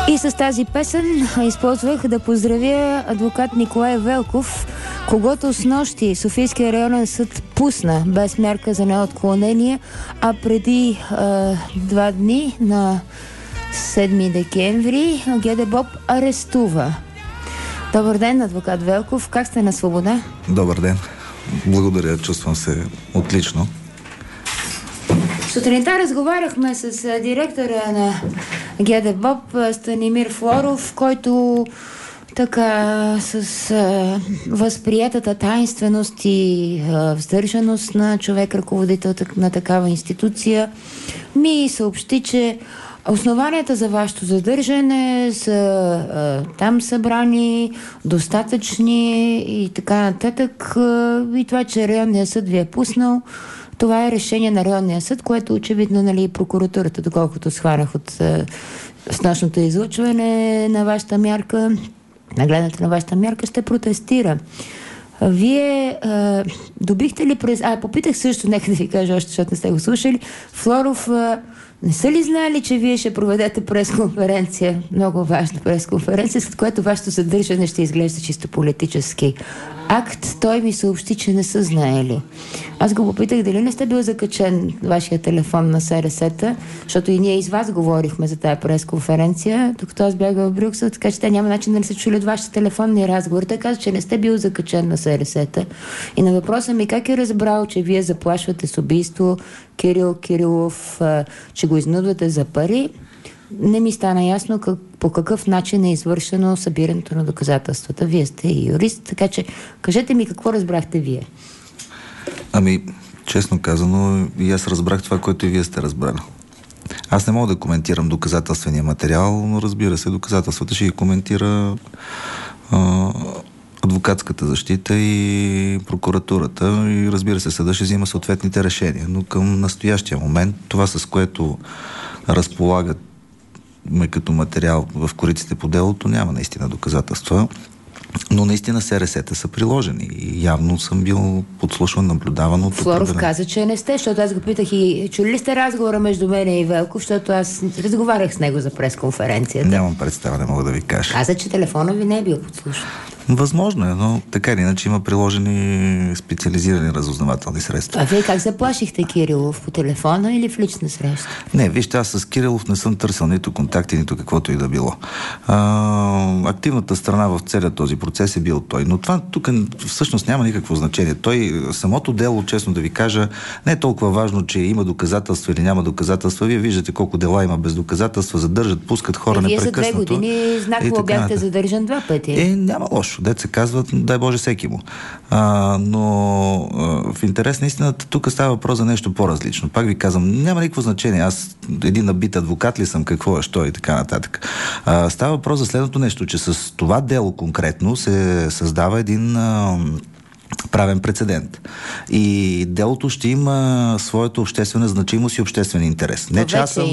И с тази песен използвах да поздравя адвокат Николай Велков, когото снощи Софийския районен съд пусна без мярка за неотклонение, а преди 2 дни, на 7 декември, ГДБОП арестува. Добър ден, адвокат Велков. Как сте на свобода? Добър ден. Благодаря, чувствам се отлично. Сутринта разговаряхме с директора на ГДБОП Станимир Флоров, който така с възприетата таинственост и въздържаност на човек, ръководител на такава институция, ми съобщи, че основанията за вашето задържане са там събрани, достатъчни и така нататък. И това, че районният съд ви е пуснал, това е решение на районния съд, което очевидно, нали, прокуратурата, доколкото схванах от снощното излъчване на вашата мярка, на гледането на вашата мярка, ще протестира. Вие добихте ли през... попитах също, нека да ви кажа още, защото не сте го слушали. Флоров, не са ли знали, че вие ще проведете пресконференция, много важна пресконференция, след което вашето задържане ще изглежда чисто политически акт? Той ми съобщи, че не са знаели. Аз го попитах дали не сте бил закачен вашия телефон на СРС-та, защото и ние и с вас говорихме за тази пресконференция, докато аз бях в Брюксел, така че те няма начин да не се чули от вашите телефонни разговори. Той каза, че не сте бил закачен на СРС-та. И на въпроса ми как е разбрал, че вие заплашвате с убийство Кирил Кирилов, че го изнудвате за пари, не ми стана ясно по какъв начин е извършено събирането на доказателствата. Вие сте и юрист, така че кажете ми какво разбрахте вие. Честно казано, и аз разбрах това, което и вие сте разбрали. Аз не мога да коментирам доказателствения материал, но разбира се, доказателствата ще ги коментира адвокатската защита и прокуратурата, и разбира се, съда ще взима съответните решения. Но към настоящия момент, това с което разполагат като материал в кориците по делото, няма наистина доказателства. Но наистина СРС-та са приложени и явно съм бил подслушван, наблюдаван от Флоров каза, че не сте, защото аз го питах и чули ли сте разговора между мене и Велков, защото аз разговарях с него за пресконференцията. Нямам представа, не мога да ви кажа. Каза, че телефона ви не е бил подслушан. Възможно е, но така или иначе има приложени специализирани разузнавателни средства. А вие как заплашихте Кирилов? По телефона или в лична среща? Не, вижте, аз с Кирилов не съм търсил нито контакти, нито каквото и да било. Активната страна в целият този процес е бил той. Но това тук всъщност няма никакво значение. Самото дело, честно да ви кажа, не е толкова важно, че има доказателства или няма доказателства. Вие виждате колко дела има без доказателства, задържат, пускат хора непрекъснато. Вие за 2 години знаково бяхте задържан 2 пъти. Няма лошо. Дет се казва, дай Боже всеки му. Но в интерес на истината, тук става въпрос за нещо по-различно. Пак ви казвам, няма никакво значение. Аз един набит адвокат ли съм, какво е, що и така нататък. Става въпрос за следното нещо, че с това дело конкретно се създава един правен прецедент. И делото ще има своята обществена значимост и обществен интерес. Не,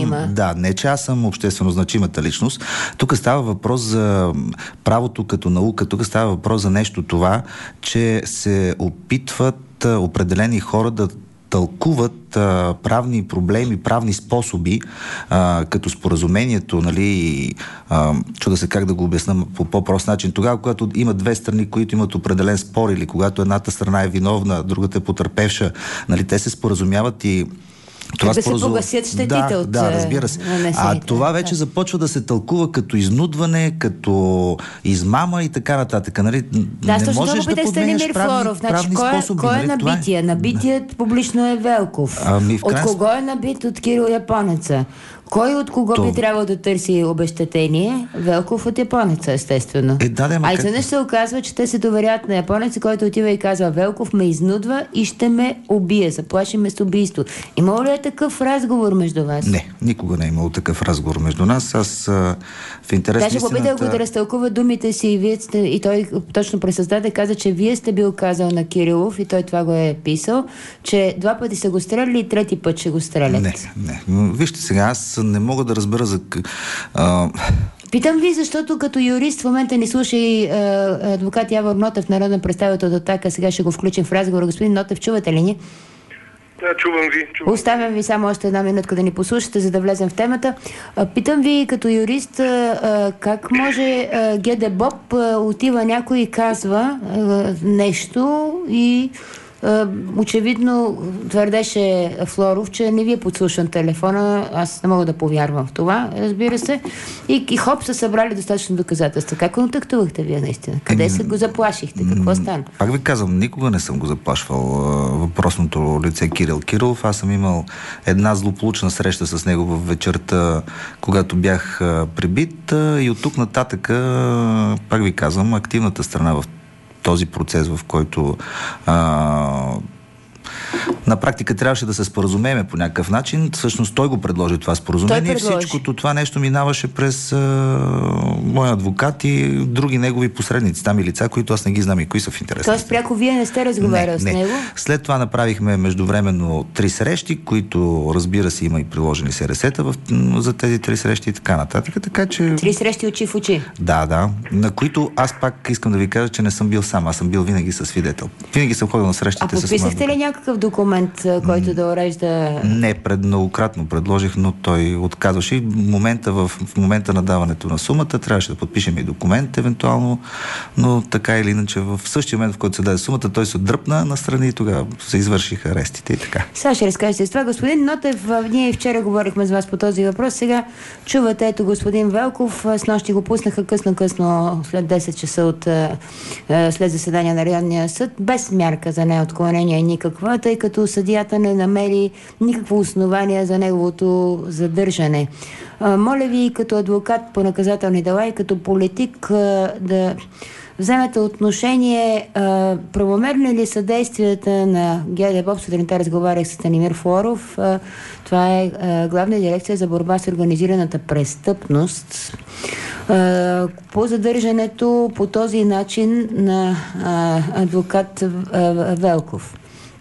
че аз съм обществено значимата личност. Тук става въпрос за правото като наука. Тук става въпрос за нещо това, че се опитват определени хора да тълкуват правни проблеми, правни способи, като споразумението, нали, чуда се как да го обясна по по-прост начин. Тогава, когато има две страни, които имат определен спор, или когато едната страна е виновна, другата е потърпевша, нали, те се споразумяват и това да се погасят щетите от... Да, разбира се. Това вече започва да се тълкува като изнудване, като измама и така нататък. Нали? Не можеш да подменяш правни способи. Кой е набития? Набитият публично е Велков. От кого е набит? От Кирил Японеца. Кой от кого би трябвало да търси обезщетение? Велков от японеца, естествено. Изведнъж се оказва, че те се доверят на японеца, който отива и казва: Велков ме изнудва и ще ме убие. Заплаши ме с убийство. Имало ли е такъв разговор между вас? Не, никога не е имало такъв разговор между нас. Аз в интерес на истината... Даже попитах го да разтълкува думите си и той точно пресъздаде, каза, че вие сте бил казал на Кирилов и той това го е писал, че 2 пъти са го стреляли и 3-ти път ще го стрелят. Не. Вижте сега, аз не мога да разбера за... Питам ви, защото като юрист в момента ни слуша и адвокат Явор Нотев, народен представител от АТАКА, сега ще го включим в разговор. Господин Нотев, чувате ли ни? Да, чувам ви. Оставям ви само още една минутка да ни послушате, за да влезем в темата. Питам ви, като юрист, как може ГДБОП отива някой и казва нещо и очевидно твърдеше Флоров, че не ви е подслушан телефона. Аз не мога да повярвам в това, разбира се. И хоп, са събрали достатъчно доказателства. Как контактувахте вие наистина? Къде се го заплашихте? Какво стана? Пак ви казвам, никога не съм го заплашвал въпросното лице Кирил Кирилов. Аз съм имал една злополучна среща с него в вечерта, когато бях пребит, и от тук нататък, пак ви казвам, активната страна в този процес, в който на практика трябваше да се споразумеем по някакъв начин. Всъщност той го предложи това споразумение. Всичкото това нещо минаваше през моя адвокат и други негови посредници, там и лица, които аз не ги знам и кои са в интерес. Тоест пряко вие не сте разговаряли с него? След това направихме междувременно 3 срещи, които, разбира се, има и приложени СРС-та за тези 3 срещи и така нататък. Така че... 3 срещи очи в очи? Да. На които аз пак искам да ви кажа, че не съм бил сам. Аз съм бил винаги със свидетел. Винаги съм ходил на срещите с... Подписахте ли някакъв документ, който да урежда... Не, многократно предложих, но той отказваше. И в момента на даването на сумата трябваше да подпишем и документ, евентуално, но така или иначе в същия момент, в който се даде сумата, той се дръпна настрани и тогава се извършиха арестите и така. Сега ще разкажете с това. Господин Нотев, ние вчера говорихме с вас по този въпрос. Сега чувате, ето господин Велков, с нощи го пуснаха късно след 10 часа след заседание на районния съд, без мярка за неотклонение никаква, тъй като съдията не намери никакво основание за неговото задържане. Моля ви, като адвокат по наказателни дела и като политик, да вземете отношение, правомерни ли са действията на ГДБОП? Сутринта разговарях с Станимир Флоров. Това е главна дирекция за борба с организираната престъпност. По задържането по този начин на адвокат Велков.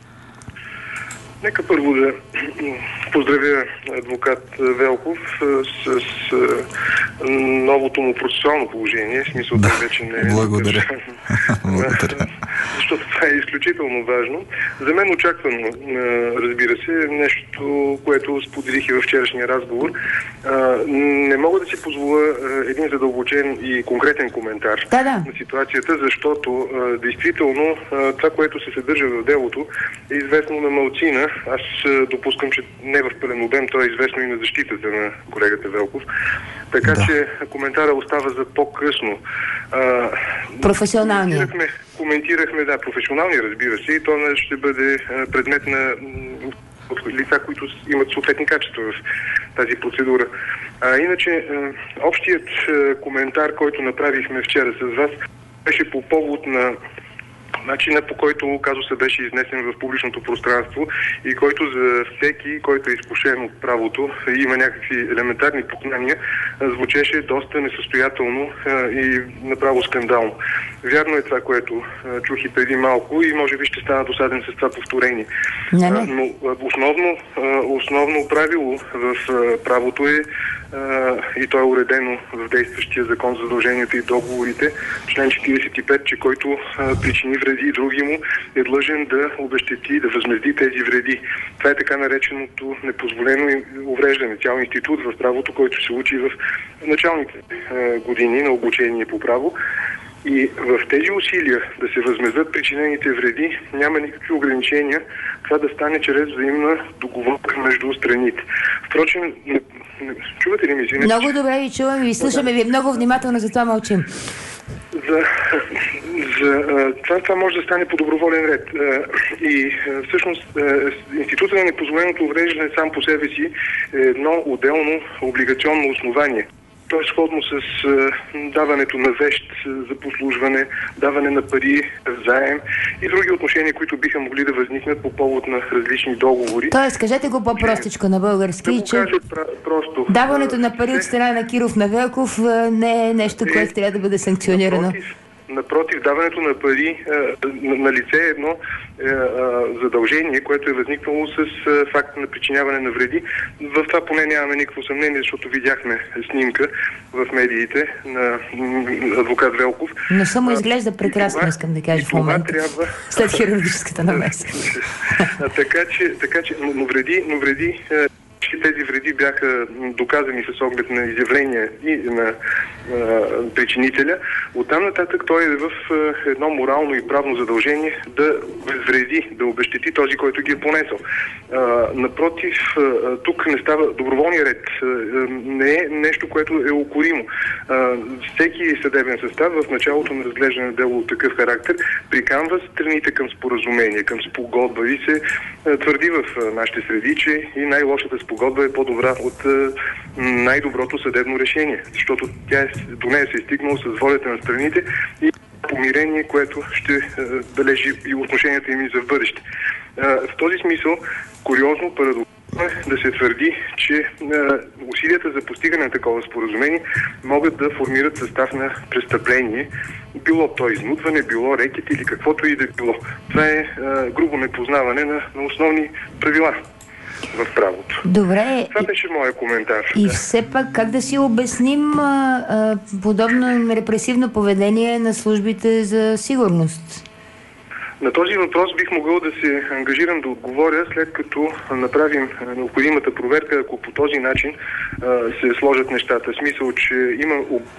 Нека първо да поздравя адвокат Велков с новото му процесуално положение. В смисъл, да вече не е... Благодаря. Защото това е изключително важно. За мен очаквано, разбира се, нещо, което споделих и във вчерашния разговор. Не мога да си позволя един задълбочен и конкретен коментар на ситуацията, защото действително това, което се съдържа в делото, е известно на малцина. Аз допускам, че не в пълен обем, то е известно и на защитата на колегата Велков. Така че коментара остава за по-късно. Професионалния. Коментирахме, професионалния, разбира се, и то ще бъде предмет на лица, които имат съответни качества в тази процедура. Иначе, общият коментар, който направихме вчера с вас, беше по повод на начина, по който казусът беше изнесен в публичното пространство и който за всеки, който е изкушен от правото и има някакви елементарни познания, звучеше доста несъстоятелно и направо скандално. Вярно е това, което чух и преди малко и може би ще стана досаден с това повторение. Но основно правило в правото е, и то е уредено в действащия закон за задълженията и договорите, член 45, че който причини вреди и други му е длъжен да обезщети, да възмезди тези вреди. Това е така нареченото непозволено увреждане. Цял институт в правото, който се учи в началните години на обучение по право. И в тези усилия да се възмездят причинените вреди няма никакви ограничения това да стане чрез взаимна договорка между страните. Впрочем, чувате ли ми, извинете? Много добре ви чувам и слушаме ви много внимателно, затова мълчим. Това може да стане по доброволен ред. И всъщност институтът на непозволеното увреждане сам по себе си е едно отделно облигационно основание. То е сходно с даването на вещ за послужване, даване на пари, заем и други отношения, които биха могли да възникнат по повод на различни договори. Тоест, кажете го по-простичко на български, че просто даването на пари от страна на Киров на Велков не е нещо, което трябва да бъде санкционирано. Напротив, даването на пари на лице е едно задължение, което е възникнало с факта на причиняване на вреди. В това поне нямаме никакво съмнение, защото видяхме снимка в медиите на адвокат Велков. Но само изглежда прекрасно, искам да кажа в момента. След хирургическата намеса. Така че, но вреди, тези вреди бяха доказани с оглед на изявления и на причинителя. Оттам нататък той е в едно морално и правно задължение да вреди, да обезщети този, който ги е понесъл. Напротив, тук не става доброволния ред. Не е нещо, което е укоримо. Всеки съдебен състав в началото на разглеждане на дело от такъв характер приканва страните към споразумение, към спогодба и се твърди в нашите среди, че и най-лошата спогодба е по-добра от най-доброто съдебно решение, защото до нея се е стигнало с волята на страните и помирение, което ще бележи и отношенията им и за в бъдеще. В този смисъл, куриозно, парадоксално е да се твърди, че усилията за постигане на такова споразумение могат да формират състав на престъпление, било то изнудване, било рекет или каквото и да било. Това е грубо непознаване на основни правила в правото. Добре. Това беше моя коментар. И все пак как да си обясним подобно репресивно поведение на службите за сигурност? На този въпрос бих могъл да се ангажирам да отговоря, след като направим необходимата проверка, ако по този начин се сложат нещата. В смисъл, че има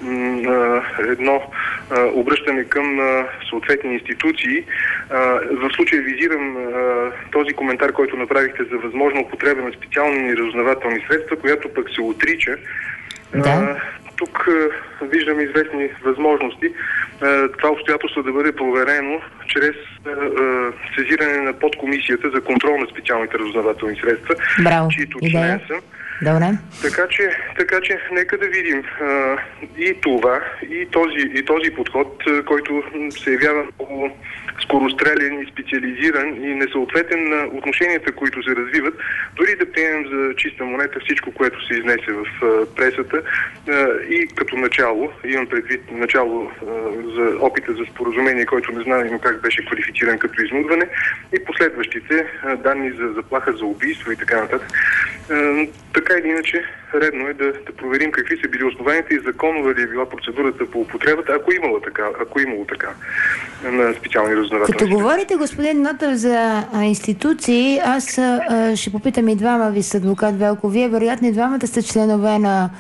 едно обръщане към съответни институции. В случая визирам този коментар, който направихте за възможна употреба на специални разузнавателни средства, която пък се отрича. Да. Тук виждам известни възможности това обстоятелство да бъде проверено чрез сезиране на подкомисията за контрол на специалните разузнавателни средства, чието член съм. Добре. Така че нека да видим и това, и този подход, който се явява много скорострелен и специализиран и несъответен на отношенията, които се развиват, дори да приемем за чиста монета всичко, което се изнесе в пресата и като начало, имам предвид начало за опита за споразумение, който не знаем как беше квалифициран като изнудване, и последващите данни за заплаха за убийство и така нататък. Така или иначе, редно е да проверим какви са били основанията и законова ли е била процедурата по употребата, ако имало така на специални разузнавателни. Като говорите, господин Нотев, за институции, аз ще попитам и двама ви с адвокат Велко. Вие вероятно и двамата сте членове на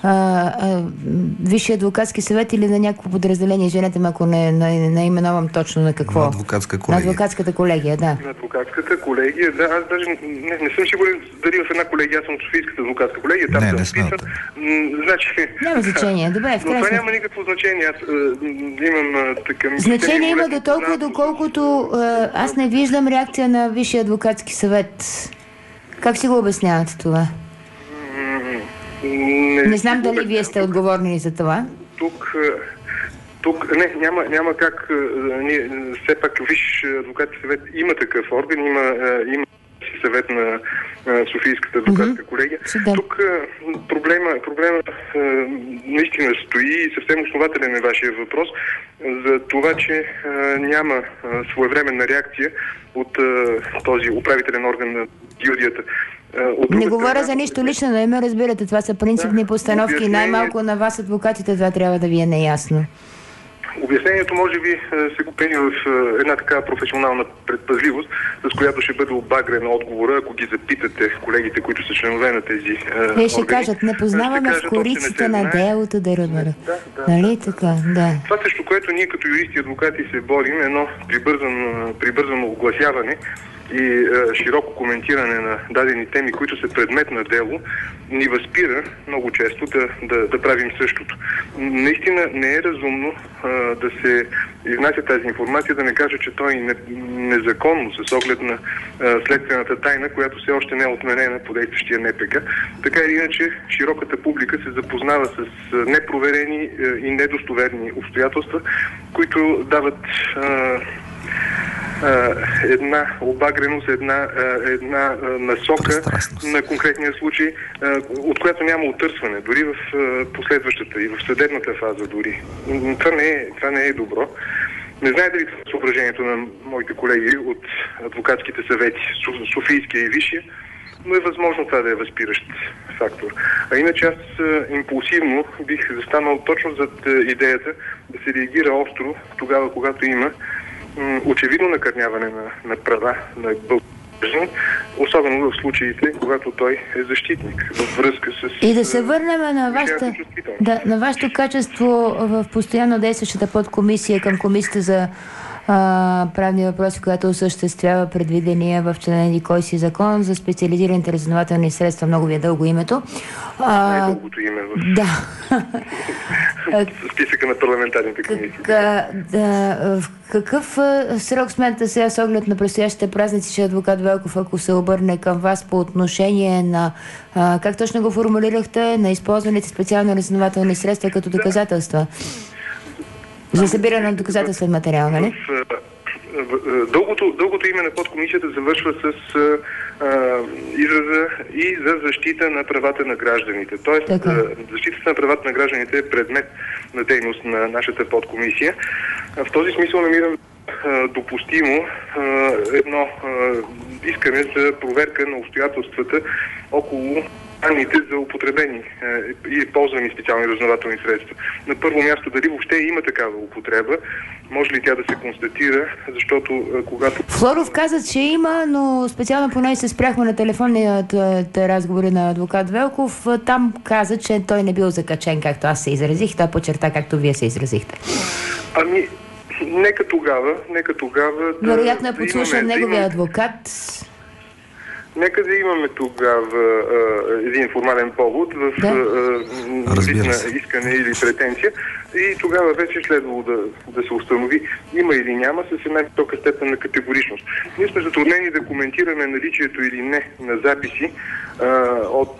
Висшия адвокатски съвет или на някакво подразделение, женете ме, ако не именувам точно на какво. На адвокатска колегия. На адвокатската колегия, да. На адвокатската колегия, да. Аз даже не съм сигурен дали в една колегия, аз съм от Софийската адвокатска колегия, там съм вписан. Значи... Няма значение, добре. Но това няма никакво значение. Аз имам така... Значение има до толкова, доколкото аз не виждам реакция на Висшия адвокатски съвет. Как си го обяснявате това? Не знам дали вие сте отговорни за това. Тук няма как. Все пак Висш адвокатски съвет има такъв орган, има съвет на Софийската адвокатска колегия. Тук проблема наистина стои и съвсем основателен е вашия въпрос за това, че няма своевременна реакция от този управителен орган на гилдията. Не говоря за нищо лично, но ме разбирате, това са принципни постановки. Най-малко на вас, адвокатите, това трябва да ви е неясно. Обяснението може би се го пени в една така професионална предпазливост, с която ще бъде обагрен отговора, ако ги запитате колегите, които са членове на тези органи. Те ще кажат, не познаваме в кориците на делото да ръбара. Нали така? Да. Това, срещу което ние като юристи и адвокати се борим, е едно прибързано огласяване и широко коментиране на дадени теми, които са предмет на дело, ни възпира много често да правим същото. Наистина не е разумно да се изнася тази информация, да не кажа, че той е незаконно с оглед на следствената тайна, която все още не е отменена по действащия НПК. Така или иначе, широката публика се запознава с непроверени и недостоверни обстоятелства, които дават една обагреност, една насока на конкретния случай, от която няма отърсване, дори в последващата и в съдебната фаза дори. Това не е добро. Не знае дали това е съображението на моите колеги от адвокатските съвети, Софийския и Висшия, но е възможно това да е възпиращ фактор. А иначе аз импулсивно бих застанал точно зад идеята да се реагира остро тогава, когато има очевидно накърняване на права на българин, особено в случаите, когато той е защитник във връзка с... И да се върнем на вашето качество в постоянно действащата подкомисия към комисията за правни въпроси, която осъществява предвидения в член кой си закон за специализираните разузнавателни средства. Много ви е дълго името. Най-дългото име в списъка на парламентарните комисии. В какъв срок смятате сега с оглед на предстоящите празници, че адвокат Велков, ако се обърне към вас по отношение на, как точно го формулирахте, на използваните специални разузнавателни средства като доказателства? За събиране на доказателствен материал, нали? Дългото име на подкомисията завършва с израза и за защита на правата на гражданите. Тоест, защитата на правата на гражданите е предмет на дейност на нашата подкомисия. В този смисъл намирам допустимо едно искане за проверка на обстоятелствата около данните за употребени и ползвани специални разузнавателни средства. На първо място, дали въобще има такава употреба, може ли тя да се констатира, защото когато... Флоров каза, че има, но специално поне се спряхме на телефонните разговори на адвокат Велков. Там каза, че той не бил закачен, както аз се изразих. Той подчерта, както вие се изразихте. Нека тогава... Вероятно е подслушан неговия адвокат. Нека да имаме тогава един формален повод в вид на искане или претенция и тогава вече следвало да се установи има или няма с една висока степен на категоричност. Ние сме затруднени да коментираме наличието или не на записи от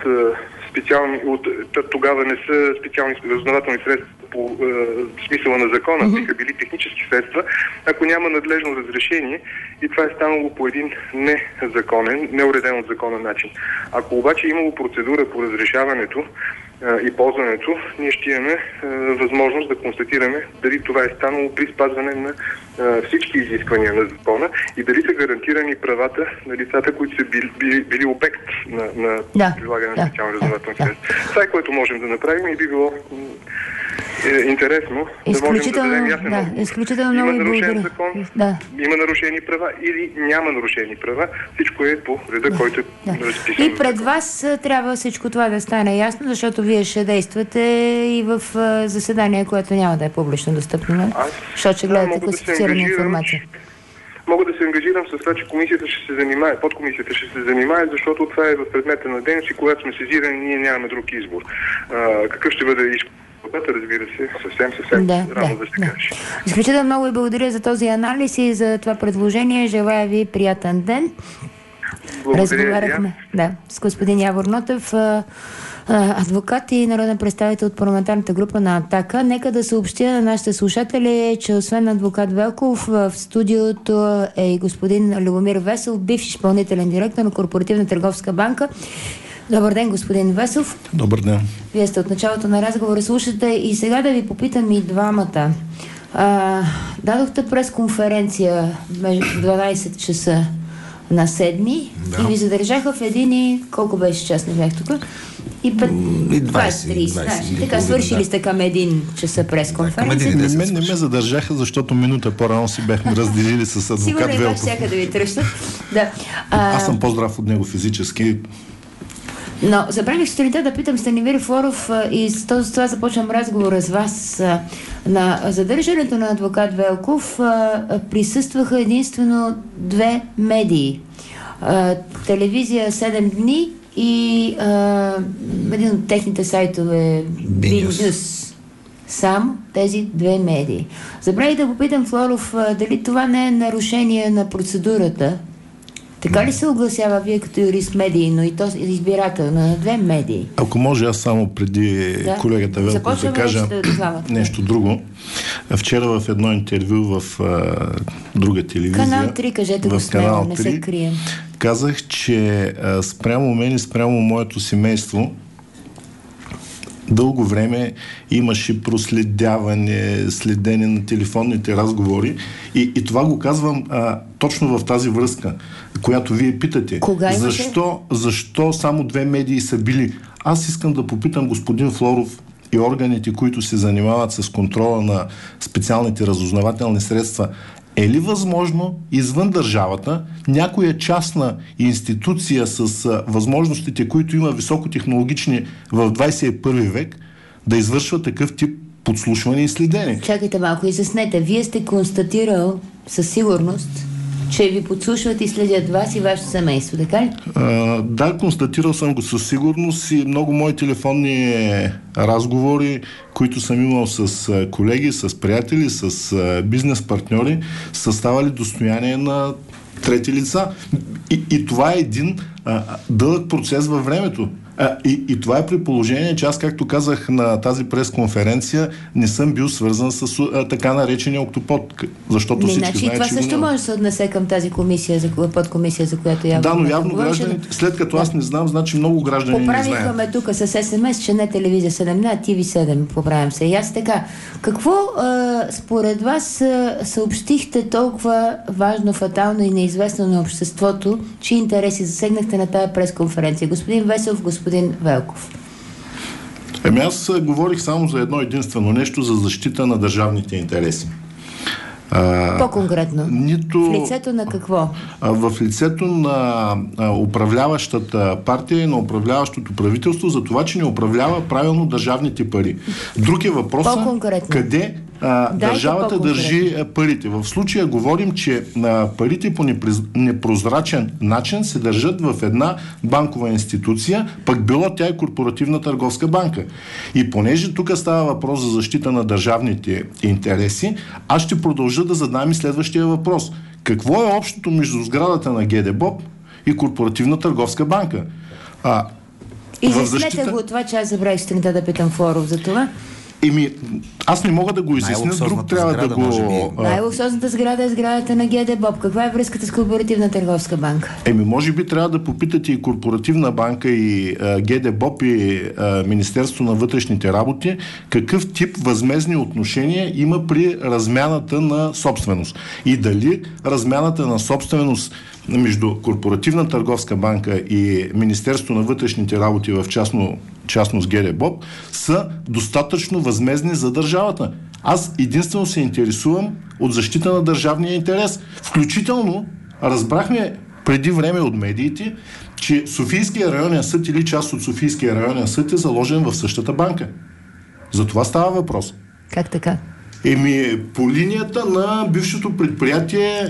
тогава не са специални разузнавателни средства по смисъла на закона, биха били технически средства, ако няма надлежно разрешение и това е станало по един незаконен, неуреден от закона начин. Ако обаче имало процедура по разрешаването и ползването, ние ще имаме възможност да констатираме дали това е станало при спазване на всички изисквания на закона и дали са гарантирани правата на лицата, които са били обект на прилагане на специални разузнавателни средства. Това е което можем да направим и би било интересно да можем да дадем ясен отговор. Изключително има нарушен закон, има нарушени права или няма нарушени права. Всичко е по реда, който е разписан. И пред вас трябва всичко това да стане ясно, защото вие ще действате и в заседание, което няма да е публично достъпно. Защото ще гледате класифицирана информация. Мога да се ангажирам с това, че комисията ще се занимае, подкомисията ще се занимае, защото това е в предмета на дейност и когато сме сезирани, ние нямаме друг избор. Какъв ще бъде изходът, разбира се, съвсем рано да се каже. Изключително много и благодаря за този анализ и за това предложение. Желая ви приятен ден. Разговаряхме с господин Явор Нотев, адвокат и народен представител от парламентарната група на Атака. Нека да съобщя на нашите слушатели, че освен адвокат Велков, в студиото е и господин Любомир Весов, бивш изпълнителен директор на Корпоративна търговска банка. Добър ден, господин Весов. Добър ден. Вие сте от началото на разговора, слушате и сега да ви попитам и двамата. Дадохте пресконференция между 12 часа на 7 и ви задържаха в един и... Колко беше час, не бях тук? И 20-30. Така, свършили сте към 1 часа пресконференция. Не ме задържаха, защото минута по-рано си бяхме разделили с адвокат Велков. Сигурно всяка да ви тръщат. Аз съм по-здрав от него физически. Но забравих сутринта да питам Станимир Флоров и с това започвам разговора с вас. На задържането на адвокат Велков присъстваха единствено 2 медии. Телевизия 7 дни и един от техните сайтове BNews. Само тези 2 медии. Забравих да попитам Флоров дали това не е нарушение на процедурата, Така ли се огласява вие като юрист медии, но и то избирател на 2 медии? Ако може, аз само преди колегата Велков да кажа нещо друго. Вчера в едно интервю в друга телевизия, Канал 3, кажете го смело, не се крием. Казах, че спрямо мен и спрямо моето семейство дълго време имаше проследяване, следене на телефонните разговори и това го казвам точно в тази връзка, която вие питате. Защо само 2 медии са били? Аз искам да попитам господин Флоров и органите, които се занимават с контрола на специалните разузнавателни средства, е ли възможно извън държавата някоя частна институция с възможностите, които има високотехнологични в 21 век, да извършва такъв тип подслушване и следене? Чакайте малко, изяснете. Вие сте констатирал със сигурност, че ви подслушват и следят вас и вашето семейство, така ли? Да, констатирал съм го със сигурност и много мои телефонни разговори, които съм имал с колеги, с приятели, с бизнес партньори, са ставали достояние на трети лица. И това е един дълъг процес във времето. И това е при положение, че аз, както казах на тази пресконференция, не съм бил свързан с така наречения октопод, защото всички знаят, това също може да се отнесе към тази комисия, подкомисия, за която явно... Да, но явно гражданите, след като аз не знам, значи много граждани не знаят. Поправихме тук с СМС, че не телевизия 7, а TV7, поправям се. И аз така, какво според вас съобщихте толкова важно, фатално и неизвестно на обществото, че интереси засегнахте на тази пресконференция? Господин Весов, господин Велков. Аз говорих само за едно единствено нещо, за защита на държавните интереси. По-конкретно? В лицето на какво? В лицето на управляващата партия и на управляващото правителство за това, че не управлява правилно държавните пари. Друг е въпросът къде държавата държи парите. В случая говорим, че парите по непрозрачен начин се държат в една банкова институция, пък било тя и корпоративна търговска банка. И понеже тук става въпрос за защита на държавните интереси, аз ще продължа да задам и следващия въпрос. Какво е общото между сградата на ГДБОП и корпоративна търговска банка? Изяснете го от това, че аз забравих сутринта да питам Флоров за това. Аз не мога да го изясня, друг трябва да го... Най-луксозната сграда е сградата на ГДБОП. Каква е връзката с корпоративна търговска банка? Може би трябва да попитате и корпоративна банка, и ГДБОП, и Министерство на вътрешните работи, какъв тип възмездни отношения има при размяната на собственост. И дали размяната на собственост между корпоративна търговска банка и Министерство на вътрешните работи, в частност ГДБОП, са достатъчно възмездни за държавата. Аз единствено се интересувам от защита на държавния интерес. Включително разбрахме преди време от медиите, че Софийския районен съд или част от Софийския районен съд е заложен в същата банка. За това става въпрос. Как така? По линията на бившето предприятие,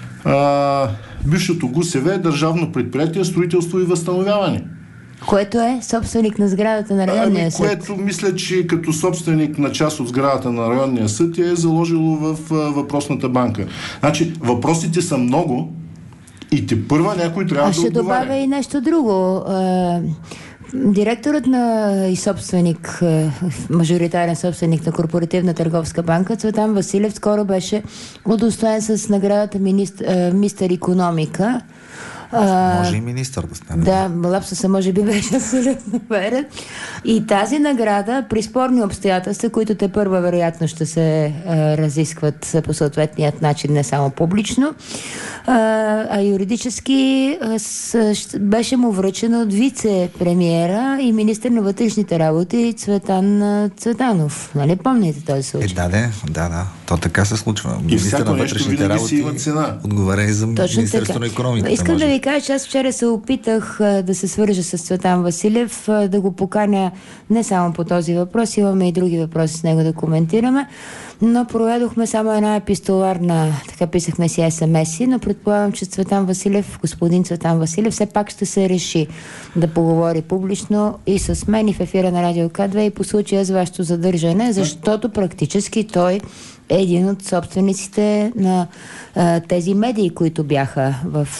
бившето ГУСВ, държавно предприятие строителство и възстановяване. Което е собственик на сградата на районния съд. Което мисля, че като собственик на част от сградата на районния съд е заложило в въпросната банка. Значи, въпросите са много и тепърва някой трябва да отговаря. Ще добавя и нещо друго. Директорът и собственик, мажоритарен собственик на корпоративна търговска банка, Цветан Василев, скоро беше удостоен с наградата мистер икономика. Може и министър да стане. Да, лапсуса може би беше абсолютно верен. И тази награда при спорни обстоятелства, които те първа вероятно ще се разискват по съответният начин, не само публично, а юридически беше му връчена от вице-премиера и министър на вътрешните работи Цветан Цветанов. Нали помните този случай? Да. То така се случва. И всяко нещо винаги си има цена. Отговаря и за Министерство на икономиката. Искам да ви кажа, че аз вчера се опитах да се свържа с Цветан Василев, да го поканя не само по този въпрос, имаме и други въпроси с него да коментираме, но проведохме само една епистоларна, така писахме си SMS-и, но предполагам, че господин Цветан Василев все пак ще се реши да поговори публично и с мен и в ефира на Радио К2 и по случая с вашето задържане, защото практически той един от собствениците на тези медии, които бяха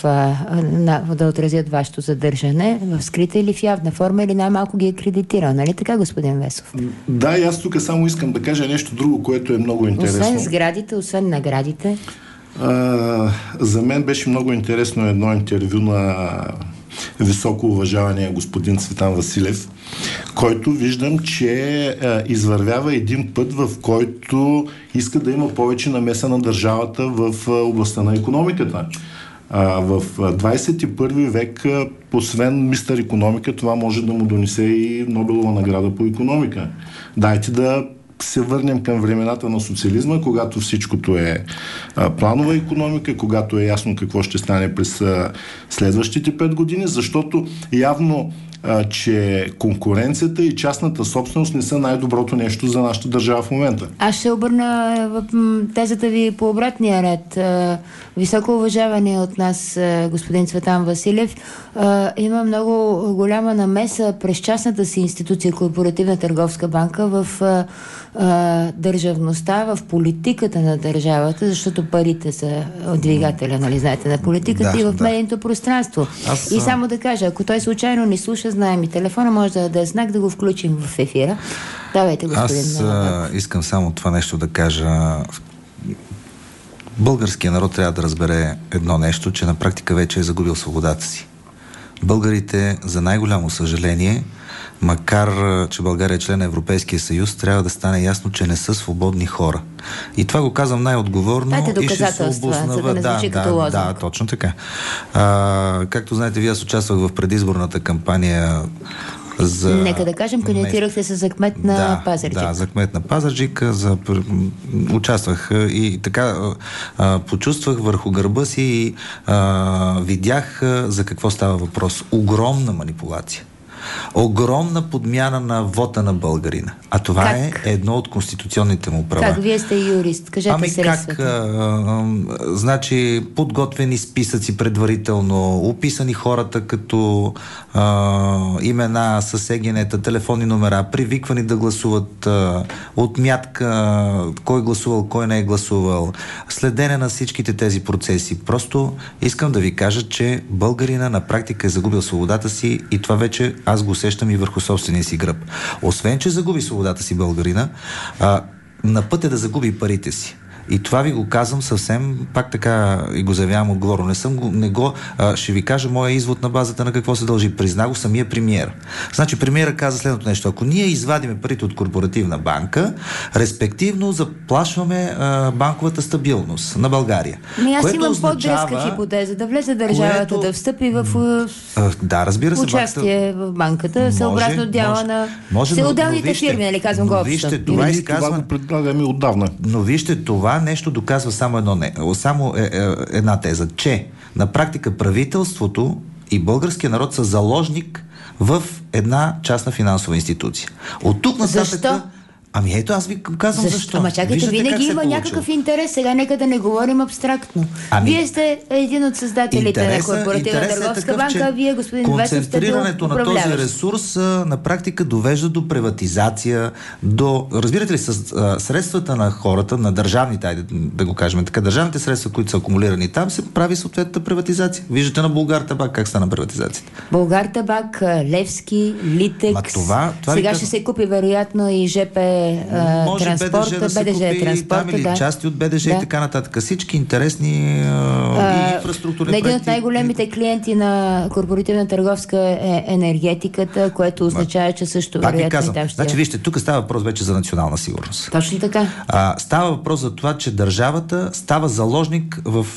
да отразят вашето задържане в скрита или в явна форма, или най-малко ги е кредитирал. Нали така, господин Весов? Да, и аз тук само искам да кажа нещо друго, което е много интересно. Освен сградите, освен наградите? За мен беше много интересно едно интервю на високо уважавания господин Цветан Василев, който виждам, че извървява един път, в който иска да има повече намеса на държавата в областта на икономиката. В 21 век, освен мистер икономика, това може да му донесе и Нобелова награда по икономика. Дайте да се върнем към времената на социализма, когато всичкото е планова икономика, когато е ясно какво ще стане през следващите 5 години, защото явно че конкуренцията и частната собственост не са най-доброто нещо за нашата държава в момента. Аз ще обърна тезата ви по обратния ред. Високо уважаване от нас господин Цветан Василев има много голяма намеса през частната си институция, Корпоративна търговска банка, в държавността, в политиката на държавата, защото парите са двигателя, нали знаете, на политиката и в медийното пространство. И само да кажа, ако той случайно не слуша, знаем и телефона, може да даде знак да го включим в ефира. Давайте, господин. Аз искам само това нещо да кажа. Българският народ трябва да разбере едно нещо, че на практика вече е загубил свободата си. Българите, за най-голямо съжаление, макар че България е член на Европейския съюз, трябва да стане ясно, че не са свободни хора. И това го казвам най-отговорно и ще се обоснова. Да, точно така. Както знаете, вие аз участвах в предизборната кампания за... Нека да кажем, кандидатирахте се за кмет на Пазарджик. Да, за кмет на Пазарджик. Участвах и така почувствах върху гърба си и видях за какво става въпрос. Огромна манипулация. Огромна подмяна на вота на българина. А това е едно от конституционните му права. Как? Вие сте юрист. Кажете средствата. Значи подготвени списъци предварително, описани хората като имена, с егенета, телефонни номера, привиквани да гласуват, отмятка кой гласувал, кой не е гласувал, следене на всичките тези процеси. Просто искам да ви кажа, че българина на практика е загубил свободата си и това вече аз го усещам и върху собствения си гръб. Освен, че загуби свободата си българина, на път е да загуби парите си. И това ви го казвам съвсем, пак така и го заявявам отговорно. Ще ви кажа моя извод на базата на какво се дължи. Призна го самия премиер. Значи премиера каза следното нещо. Ако ние извадиме парите от Корпоративна банка, респективно заплашваме банковата стабилност на България. Аз имам по-дрезка хипотеза. Да влезе държавата, да встъпи в разбира се, участие в банката, съобразно дяла на отделните фирми, нали казвам го общо. Вижте, това изказване предлагаме отдавна. Но вижте, това нещо доказва само една теза, че на практика правителството и българския народ са заложник в една частна финансова институция. От тук нататък... Защо? Ами ето, аз ви казвам защо. Ама чакайте, виждате, винаги има някакъв интерес. Сега нека да не говорим абстрактно. Вие сте един от създателите на Корпоративна търговска банка, а вие, господин Весов, сте до концентрирането на този ресурс на практика довежда до приватизация, разбирате ли, с средствата на хората, на държавните, да го кажем така, държавните средства, които са акумулирани там, се прави съответната приватизация. Виждате на Булгартабак как стана приватизацията. Булгартабак, Левски, Литекс. Сега ще се купи вероятно и ЖП транспорта, БДЖ транспорта, части от БДЖ и така нататък. Всички интересни инфраструктурни проекти. Един от най-големите клиенти на Корпоративна търговска е енергетиката, което означава, че също вероятно и там ще... Значи, вижте, тук става въпрос вече за национална сигурност. Точно така. Става въпрос за това, че държавата става заложник в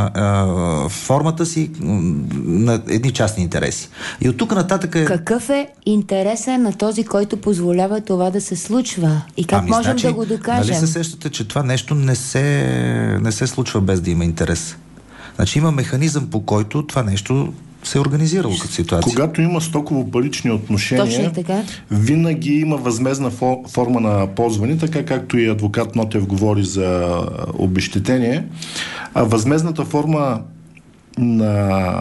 формата си на едни частни интереси. И от тук нататък е... Какъв е интересът на този, който позволява това да се случва? И как можем да го докажем? Нали се сещате, че това нещо не се случва без да има интерес? Значи има механизъм, по който това нещо се е организирало като ситуация. Когато има стоково-парични отношения, винаги има възмездна форма на ползване, така както и адвокат Нотев говори за обезщетение. А възмездната форма на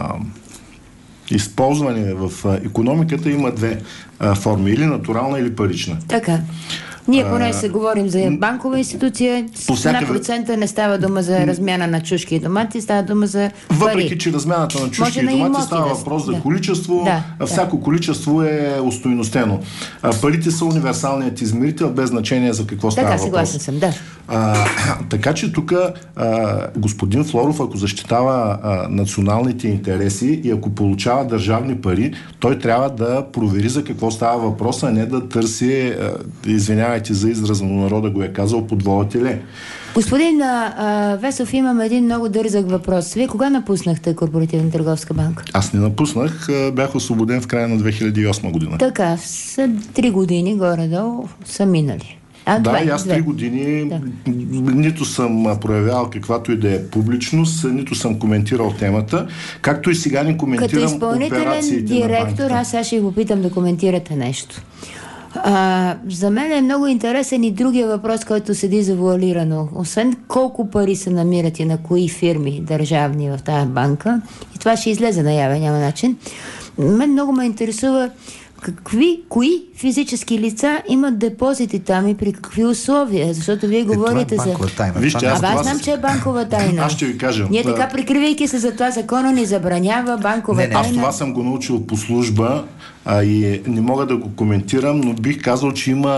използване в икономиката има две форми. Или натурална, или парична. Така. Ние поне се говорим за банкова институция, по всяка... на процента не става дума за размяна на чушки и домати, става дума за пари. Въпреки, че размяната на чушки и домати става въпрос за количество, всяко количество е устойностено. Парите са универсалният измерител, без значение за какво става въпрос. Съгласен съм, да. Така че тук господин Флоров, ако защитава националните интереси и ако получава държавни пари, той трябва да провери за какво става въпрос, а не да търси, извинявайте за израза, но народа го е казал, под вола теле. Господин Весов, имам един много дързък въпрос. Вие кога напуснахте Корпоративна търговска банка? Аз не напуснах, бях освободен в края на 2008 година. Така, са 3 години горе-долу са минали. И аз 3 години нито съм проявявал каквато и да е публичност, нито съм коментирал темата, както и сега не коментирам операциите на банката. Като изпълнителен директор, аз сега ще ви попитам да коментирате нещо. За мен е много интересен и другия въпрос, който седи завуалирано. Освен колко пари се намират и на кои фирми държавни в тази банка, и това ще излезе наяве, няма начин, мен много ме интересува кои физически лица имат депозити там и при какви условия? Защото вие говорите за... Вижте, аз знам, че е банкова тайна. Аз ще ви кажа. Ние така, прикривайки се за това, закона ни забранява банкова тайна. Аз това съм го научил по служба и не мога да го коментирам, но бих казал, че има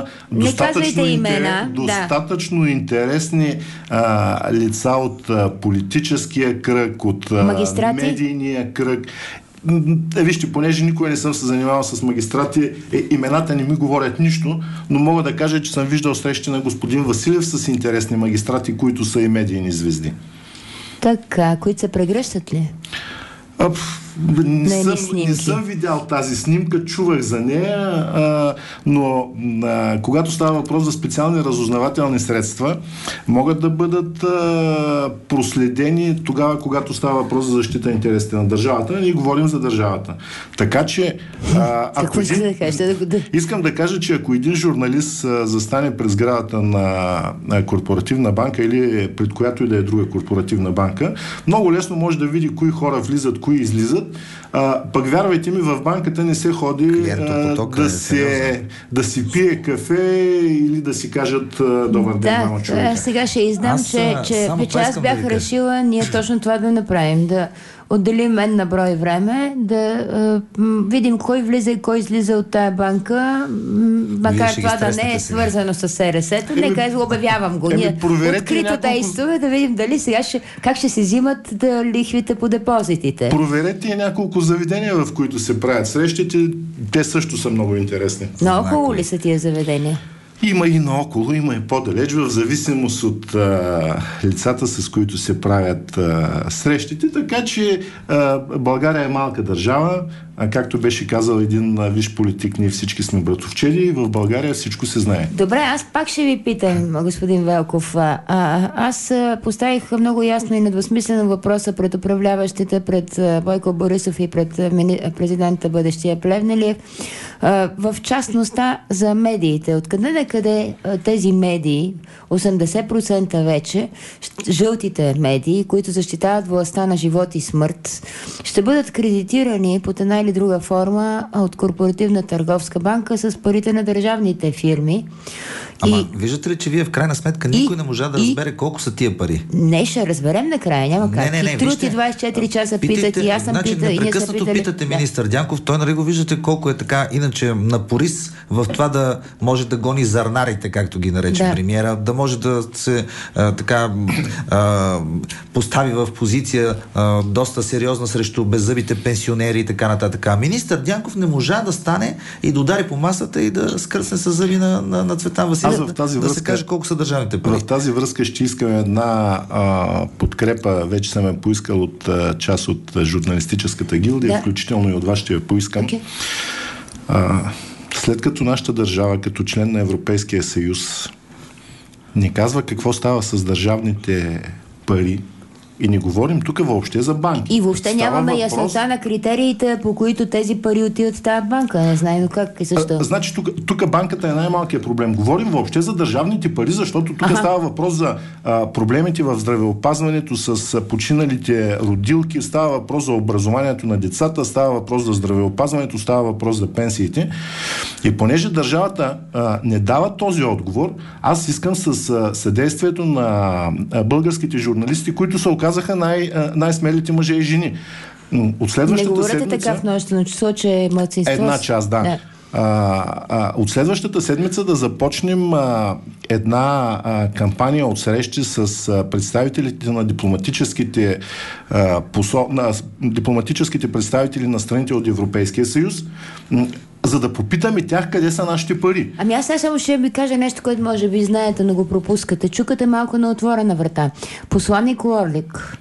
достатъчно интересни лица от политическия кръг, от медийния кръг. Вижте, понеже никога не съм се занимавал с магистрати, имената не ми говорят нищо, но мога да кажа, че съм виждал срещи на господин Василев с интересни магистрати, които са и медийни звезди. Така, които се прегръщат ли? Не съм видял тази снимка, чувах за нея, но когато става въпрос за специални разузнавателни средства, могат да бъдат проследени тогава, когато става въпрос за защита на интересите на държавата. Ние говорим за държавата. Така че искам да кажа, че ако един журналист застане пред сградата на корпоративна банка или пред която и да е друга корпоративна банка, много лесно може да види кои хора влизат, кои излизат. Пък вярвайте ми, в банката не се ходи да си пие кафе или да си кажат добър ден, двама човека. Сега ще издам, че аз бях решила ние точно това да направим. Да отделим мен на брой време, да видим кой влиза и кой излиза от тая банка, макар това да не е свързано с СРС-то, нека обявявам го. Ние открито действаме да видим дали сега как ще се взимат лихвите по депозитите. Проверете и няколко заведения, в които се правят срещите, те също са много интересни. Наоколо ли са тия заведения? Има и наоколо, има и по-далеч, в зависимост от лицата, с които се правят срещите, така че България е малка държава, както беше казал един висш политик, ние всички сме братовчеди и в България всичко се знае. Добре, аз пак ще ви питам, господин Велков. Аз поставих много ясно и недвусмислено въпроса пред управляващите, пред Бойко Борисов и пред президента бъдещия Плевнелиев, в частността за медиите. Откъде на къде тези медии, 80% вече, жълтите медии, които защитават властта на живот и смърт, ще бъдат кредитирани под една или друга форма от Корпоративна търговска банка с парите на държавните фирми. Виждате ли, че вие в крайна сметка никой не можа да разбере колко са тия пари? Не, ще разберем накрая, няма как. Не, Труд и 24 часа питат и аз съм питал. Непрекъснато питате министър Дянков, той нали го виждате колко е така, иначе напорис в това да може да гони зарнарите, както ги нарече премиера, да може да се постави в позиция доста сериозна срещу беззъбите пенсионери и така нататък. Министър Дянков не можа да стане и да удари по масата и да скърсне с зъби на Цветан Василев. Да се каже колко са държавните пари. В тази връзка ще искам една подкрепа, вече съм я поискал от част от журналистическата гилдия, включително и от вас ще я поискам. След като нашата държава, като член на Европейския съюз, не казва какво става с държавните пари И не говорим тук въобще за банки. И въобще Става нямаме въпрос... яснота на критериите, по които тези пари отиват в тази банка. Не знаем как и защо. Значи тук банката е най-малкият проблем. Говорим въобще за държавните пари, защото тук става въпрос за проблемите в здравеопазването с починалите родилки, става въпрос за образованието на децата, става въпрос за здравеопазването, става въпрос за пенсиите. И понеже държавата не дава този отговор, аз искам с съдействието на българските журналисти, които се оказаха най-смелите мъже и жени. От следващата не говорите седмица... така в множествено число, че е мълцинство. Една част, да. От следващата седмица да започнем една кампания от срещи с представителите на дипломатическите представители на страните от Европейския съюз, за да попитаме тях къде са нашите пари. Ами аз само ще ви кажа нещо, което може би знаете, но го пропускате. Чукате малко на отворена врата. Посланник Уорлик,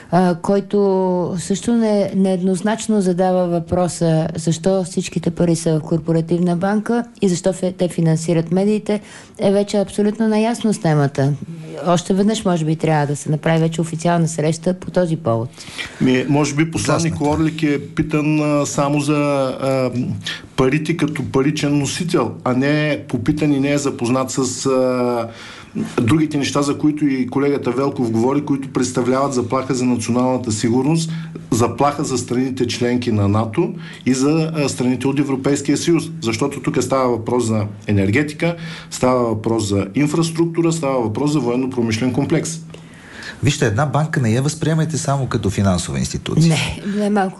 който също нееднозначно задава въпроса защо всичките пари са в корпоративна банка и защо те финансират медиите, е вече абсолютно наясно с темата. Още веднъж може би трябва да се направи вече официална среща по този повод. Може би посланник Орлик е питан само за парите като паричен носител, а не е попитан и не е запознат с другите неща, за които и колегата Велков говори, които представляват заплаха за националната сигурност, заплаха за страните членки на НАТО и за страните от Европейския съюз. Защото тук става въпрос за енергетика, става въпрос за инфраструктура, става въпрос за военно-промишлен комплекс. Вижте, една банка не я възприемайте само като финансова институция. Не малко.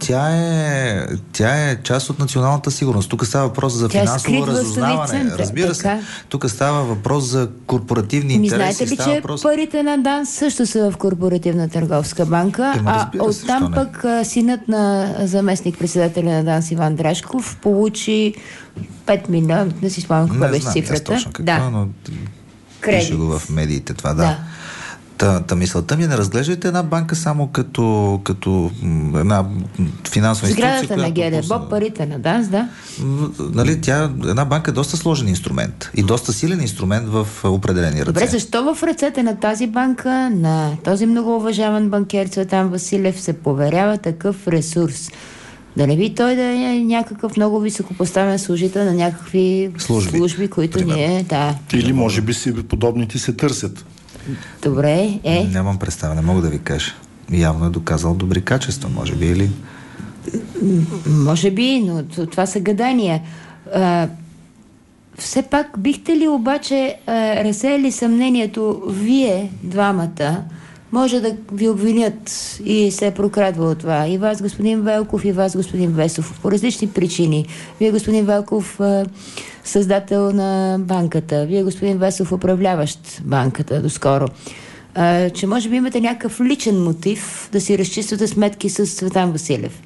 Тя е част от националната сигурност. Тук става въпрос за финансово разузнаване. Разбира се. Тук става въпрос за корпоративни интереси. Знаете ли, че парите на ДАНС също са в корпоративна търговска банка, оттам пък синът на заместник-председателя на ДАНС Иван Драшков получи 5 милиона, не си спомням каква беше цифрата. Не знам каква, но пише го в медиите това, да. Та мисълта ми е, не разглеждайте една банка само като една финансова институция. Сградата на ГДБОП, парите на ДАНС, да. Нали, една банка е доста сложен инструмент и доста силен инструмент в определени ръце. Добре, защо в ръцете на тази банка, на този многоуважаван банкер Цветан Василев се поверява такъв ресурс? Да не би той да е някакъв много високопоставен служител на някакви служби, които ние... Да. Или може би си подобните се търсят. Добре, Нямам представа, не мога да ви кажа. Явно е доказал добри качества, може би, или... Може би, но това са гадания. Все пак бихте ли обаче разсеяли съмнението вие двамата, може да ви обвинят и се е прокрадвало това. И вас, господин Велков, и вас, господин Весов. По различни причини. Вие, господин Велков, създател на банката. Вие, господин Весов, управляващ банката доскоро. Че може би имате някакъв личен мотив да си разчиствате сметки с Цветан Василев.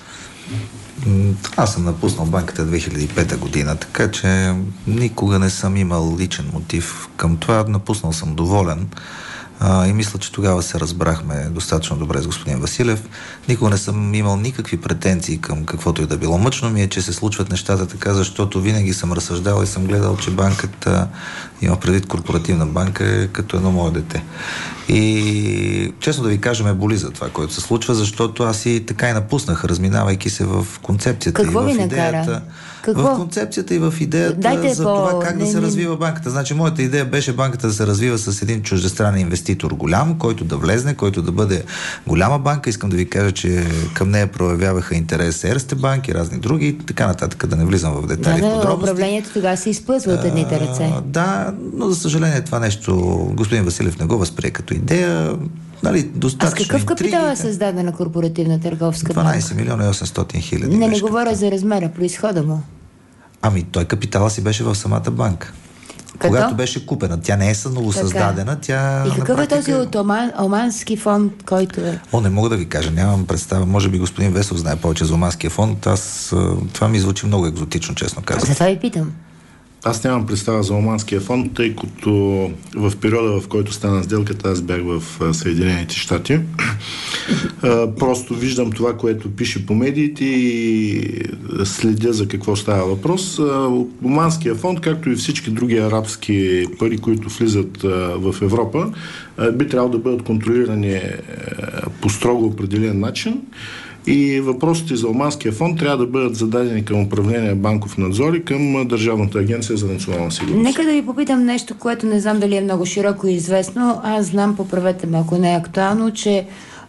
Аз съм напуснал банката 2005 година, така че никога не съм имал личен мотив към това. Напуснал съм доволен. И мисля, че тогава се разбрахме достатъчно добре с господин Василев. Никога не съм имал никакви претенции към каквото и да било. Мъчно ми е, че се случват нещата така, защото винаги съм разсъждал и съм гледал, че банката, има предвид корпоративна банка, е като едно мое дете. И честно да ви кажа, ме боли за това, което се случва, защото аз и така и напуснах, разминавайки се в концепцията. Какво и ви в идеята. В концепцията и в идеята за това как да се развива банката. Значи, моята идея беше банката да се развива с един чуждестранен инвеститор голям, който да влезне, който да бъде голяма банка. Искам да ви кажа, че към нея проявяваха интерес Ерсте банк и разни други и така нататък, да не влизам в детайли, в подробности. Управлението тогава се изплъзва от едните ръце. Да, но за съжаление това нещо господин Василев не го възприе като идея. Нали, достатъчно. А с какъв капитал е създадена корпоративна търговска банка? 12 милиона и 800 хиляди. Не говоря за размера, произхода му. Ами той капитала си беше в самата банка. Когато беше купена. Тя не е новосъздадена. И какъв е този от Омански фонд, който е? Не мога да ви кажа. Нямам представа. Може би господин Весов знае повече за Оманския фонд. Това ми звучи много екзотично, честно казвам. За това ви питам. Аз нямам представа за Оманския фонд, тъй като в периода, в който стана сделката, аз бях в Съединените щати. Просто виждам това, което пише по медиите и следя за какво става въпрос. Оманския фонд, както и всички други арабски пари, които влизат в Европа, би трябвало да бъдат контролирани по строго определен начин. И въпросите за Оманския фонд трябва да бъдат зададени към управление банков надзор и към Държавната агенция за национална сигурност. Нека да ви попитам нещо, което не знам дали е много широко известно. Аз знам, поправете ме, ако не е актуално, че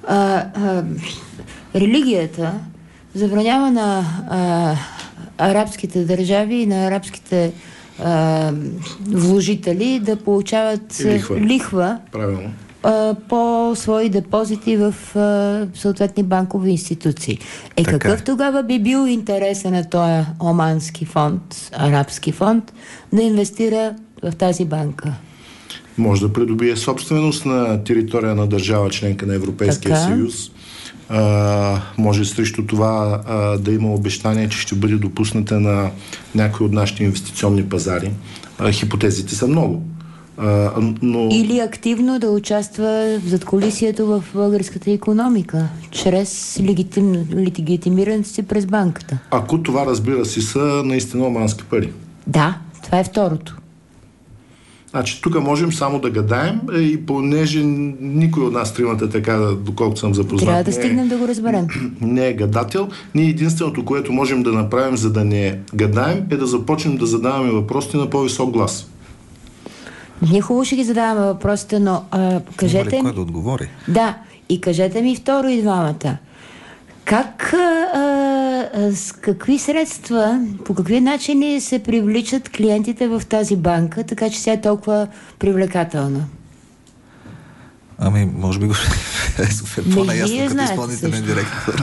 религията забранява на арабските държави и на арабските вложители да получават лихва. Правилно. По свои депозити в съответни банкови институции. Какъв тогава би бил интереса на този омански фонд, арабски фонд, да инвестира в тази банка? Може да придобие собственост на територия на държава, членка на Европейския съюз. Може срещу това да има обещание, че ще бъде допусната на някои от нашите инвестиционни пазари. Хипотезите са много. Но... Или активно да участва в задкулисието в българската икономика, чрез легитимирането си през банката. Ако това, разбира се, са наистина омански пари. Да, това е второто. Значи, тук можем само да гадаем и понеже никой от нас тримата, така, доколкото съм запознат, трябва да стигнем да го разберем. Не е гадател. Ние единственото, което можем да направим, за да не гадаем, е да започнем да задаваме въпросите на по-висок глас. Ние хубаво ще ги задаваме въпросите, но кажете ми... Кой да отговори? Да, и кажете ми второ и двамата. Как, с какви средства, по какви начини се привличат клиентите в тази банка, така че тя е толкова привлекателна? Ами, може би го е по-наясно като изпълнителен директор.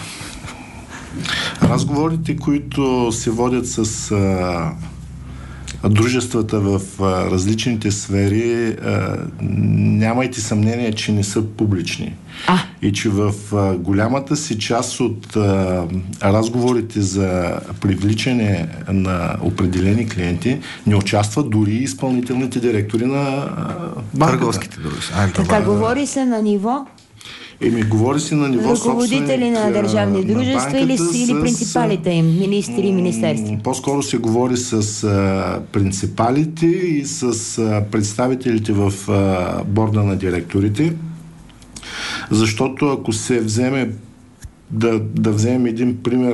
Разговорите, които се водят с дружествата в различните сфери, нямайте съмнение, че не са публични. И че в голямата си част от разговорите за привличане на определени клиенти не участват дори изпълнителните директори на банката. Търговските дружества. Така, говори се на ниво... говори се на ниво ръководители на държавни дружества или принципалите им, министри и министерства? По-скоро се говори с принципалите и с представителите в борда на директорите, защото ако се вземе да вземем един пример,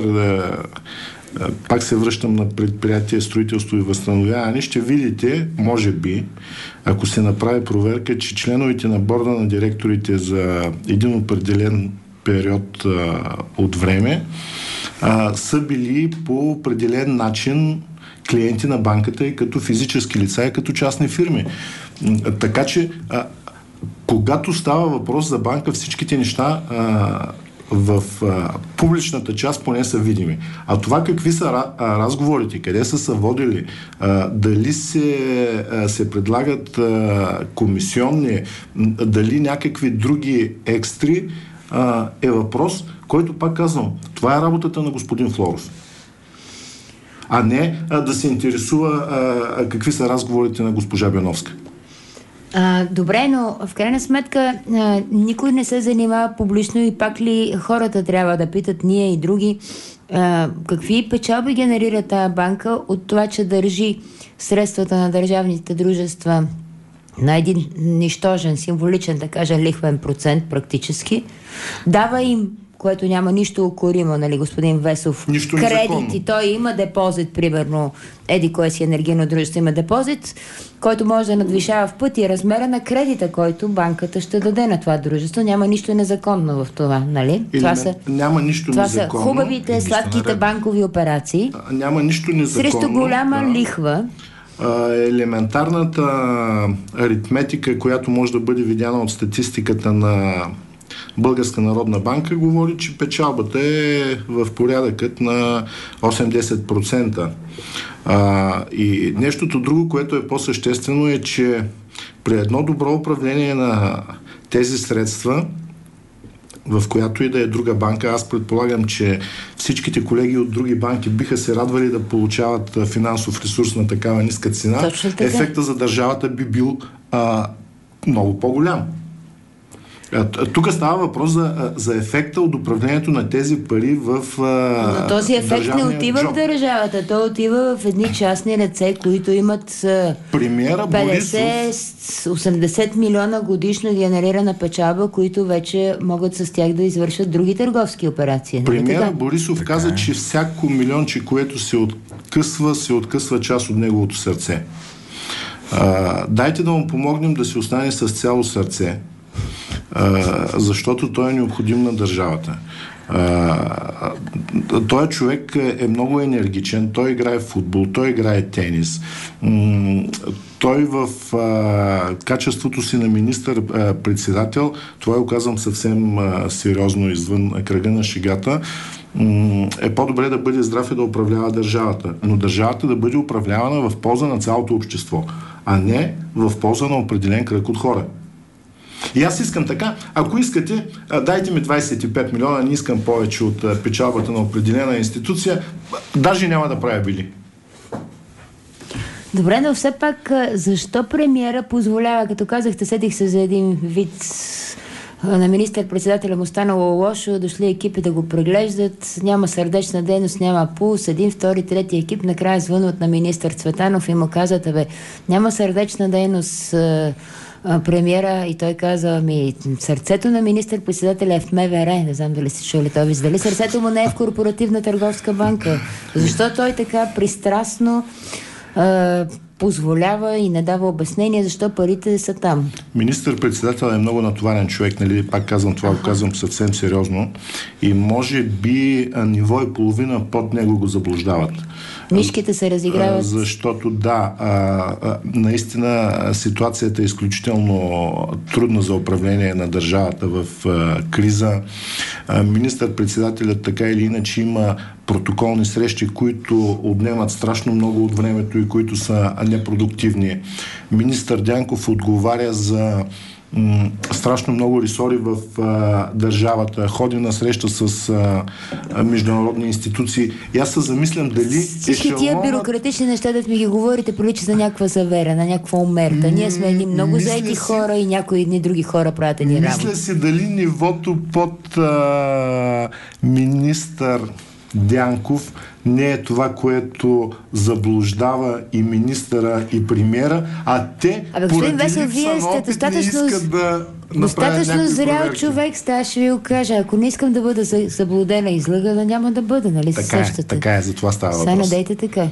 пак се връщам на предприятие строителство и възстановяване, ще видите, може би, ако се направи проверка, че членовете на борда на директорите за един определен период от време са били по определен начин клиенти на банката и като физически лица и като частни фирми. Така че, когато става въпрос за банка, всичките неща в публичната част поне са видими. А това какви са разговорите, къде са водили, дали се предлагат комисионни, дали някакви други екстри, е въпрос, който, пак казвам, това е работата на господин Флоров. А не да се интересува какви са разговорите на госпожа Беновска. Добре, но в крайна сметка никой не се занимава публично и пак ли хората трябва да питат, ние и други, какви печалби генерира тая банка от това, че държи средствата на държавните дружества на един нищожен, символичен, да кажа, лихвен процент практически, дава им, което няма нищо укоримо, нали, господин Весов, кредити. Той има депозит, примерно, кое си енергийно дружество има депозит, който може да надвишава в пъти размера на кредита, който банката ще даде на това дружество. Няма нищо незаконно в това, нали? Няма нищо това незаконно. Са хубавите, сладките банкови операции. Няма нищо незаконно. Срещу голяма лихва. Елементарната аритметика, която може да бъде видяна от статистиката на Българска народна банка, говори, че печалбата е в порядъкът на 8-10%. И нещото друго, което е по-съществено, е, че при едно добро управление на тези средства в която и да е друга банка, аз предполагам, че всичките колеги от други банки биха се радвали да получават финансов ресурс на такава ниска цена, ефекта за държавата би бил много по-голям. Тук става въпрос за ефекта от управлението на тези пари в но този ефект не отива в държавата, той отива в едни частни ръце, които имат 50-80 милиона годишно генерирана печалба, които вече могат с тях да извършат други търговски операции. Премиера Борисов каза, че всяко милионче, което се откъсва част от неговото сърце. Дайте да му помогнем да се остане с цяло сърце, защото той е необходим на държавата. Той човек е много енергичен, той играе футбол, той играе тенис. Той в качеството си на министър-председател, това го казвам съвсем сериозно извън кръга на шегата, е по-добре да бъде здрав и да управлява държавата. Но държавата да бъде управлявана в полза на цялото общество, а не в полза на определен кръг от хора. И аз искам така, ако искате, дайте ми 25 милиона, не искам повече от печалбата на определена институция, даже няма да правя били. Добре, но все пак, защо премиера позволява, като казахте, седих се за един вид на министър-председателя му станало лошо, дошли екипи да го преглеждат, няма сърдечна дейност, няма пулс, един, втори, трети екип, накрая звънват на министър Цветанов и му казват, няма сърдечна дейност, премиера, и той каза, сърцето на министър-председателя е в МВР. Не знам дали сте чули това. Дали сърцето му не е в Корпоративна търговска банка? Защо той така пристрастно позволява и не дава обяснение защо парите са там? Министър-председател е много натоварен човек, нали? Пак казвам това, го казвам съвсем сериозно. И може би ниво и половина под него го заблуждават. Мишките се разиграват. Защото наистина ситуацията е изключително трудна за управление на държавата в криза. Министър-председателят така или иначе има протоколни срещи, които отнемат страшно много от времето и които са непродуктивни. Министър Дянков отговаря за страшно много ресори в държавата, ходи на среща с международни институции. И аз се замислям дали всички тия бюрократични неща, да ми ги говорите, прилича за някаква завера, на някаква омерта. Ние сме едни много заети хора и някои едни други хора правят едни работи. Мисля си дали нивото под министър Дянков не е това, което заблуждава и министъра, и премиера, а те поради липса на опит не искат да достатъчно зрял човек, ще ви го кажа. Ако не искам да бъда заблудена и излъгана, няма да бъда, нали се същата? Така е, за това става въпрос. Сега надейте така.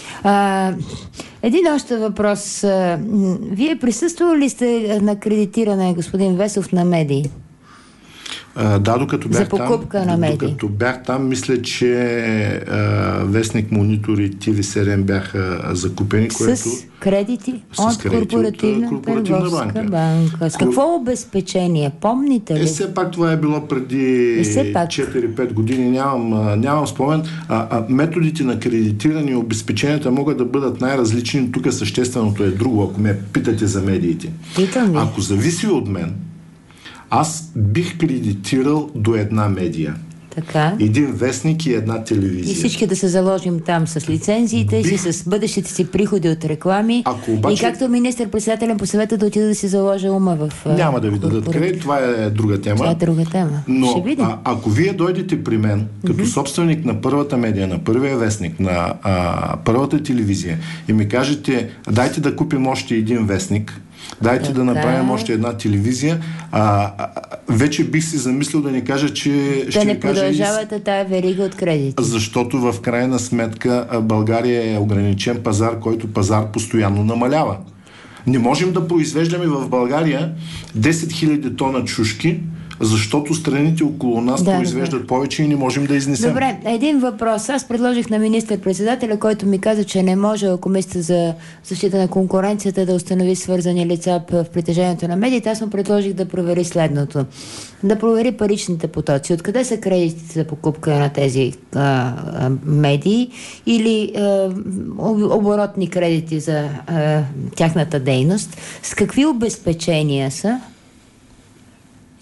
Един още въпрос. Вие присъствали ли сте на кредитиране, господин Весов, на медии? Да, докато бях там, мисля, че Вестник Монитор и TV7 бяха закупени. С кредити от Корпоративна търговска банка. С какво обезпечение? Помните ли? Все пак това е било преди 4-5 години. Нямам спомен. Методите на кредитиране и обезпеченията могат да бъдат най-различни. Тук същественото е друго, ако ме питате за медиите. Ако зависи от мен, аз бих кредитирал до една медия. Така. Един вестник и една телевизия. И всички да се заложим там с лицензиите си, с бъдещите си приходи от реклами. И както министър-председателен посъвета да отида да си заложа ума в... Няма да ви дадат кредит, това е друга тема. Това е друга тема. Но ако вие дойдете при мен, като собственик на първата медия, на първия вестник, на първата телевизия и ми кажете, дайте да купим още един вестник, дайте да направим още една телевизия. Вече бих си замислил да ни кажа, че ще не продължавате тая верига от кредити. Защото в крайна сметка България е ограничен пазар, който пазар постоянно намалява. Не можем да произвеждаме в България 10 000 тона чушки, защото страните около нас произвеждат повече и не можем да изнесем. Добре, един въпрос. Аз предложих на министър-председателя, който ми каза, че не може Комисията за защита на конкуренцията да установи свързани лица в притежанието на медиите. Аз му предложих да провери следното. Да провери паричните потоци. Откъде са кредитите за покупка на тези медии или оборотни кредити за тяхната дейност? С какви обезпечения са? И